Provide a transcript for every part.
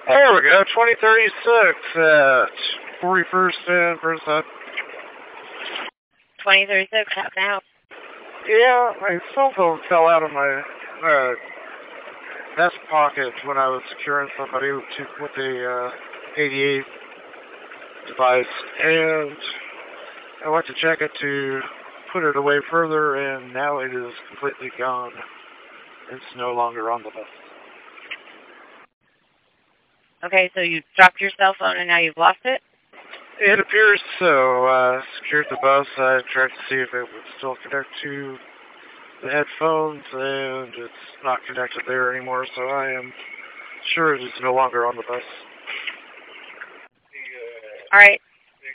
There we go, 2036 at 41st and First Side. 2036, how can I help? Yeah, my cell phone fell out of my vest pocket when I was securing somebody with a 88 device, and I went to check it to put it away further, and now it is completely gone. It's no longer on the bus. Okay, so you dropped your cell phone and now you've lost it? It appears so. Secured the bus. I tried to see if it would still connect to the headphones, and it's not connected there anymore, so I am sure it is no longer on the bus. Alright.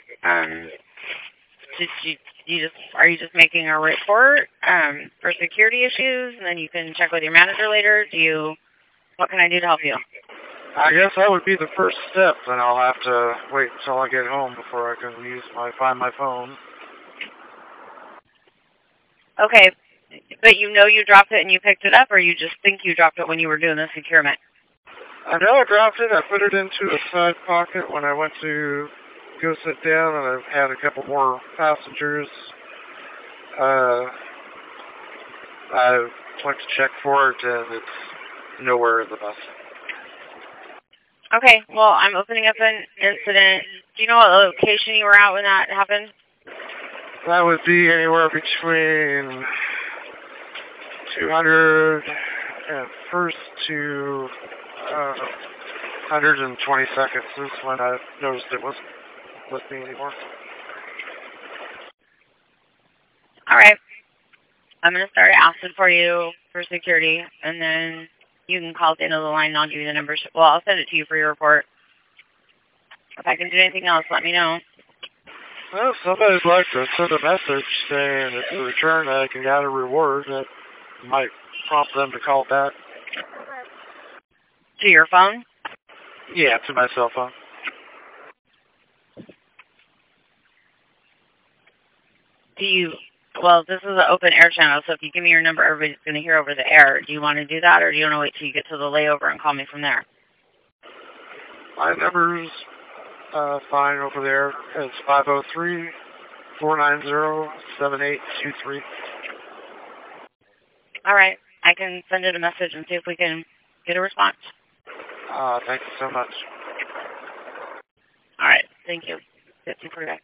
Are you just making a report for security issues, and then you can check with your manager later? What can I do to help you? I guess that would be the first step, then I'll have to wait until I get home before I can find my phone. Okay, but you know you dropped it and you picked it up, or you just think you dropped it when you were doing the securement? I know I dropped it. I put it into a side pocket when I went to go sit down, and I've had a couple more passengers. I went to check for it, and it's nowhere in the bus. Okay, well, I'm opening up an incident. Do you know what location you were at when that happened? That would be anywhere between 200 and first to 120 seconds is when I noticed it wasn't with me anymore. All right. I'm going to start asking for you for security, and then you can call at the end of the line, and I'll give you the numbers. Well, I'll send it to you for your report. If I can do anything else, let me know. Well, somebody'd like to send a message saying if you return I can get a reward that might prompt them to call back. To your phone? Yeah, to my cell phone. Well, this is an open air channel, so if you give me your number, everybody's going to hear over the air. Do you want to do that, or do you want to wait till you get to the layover and call me from there? My number's fine over there. It's 503-490-7823. All right. I can send it a message and see if we can get a response. Thank you so much. All right. Thank you. 15 for that.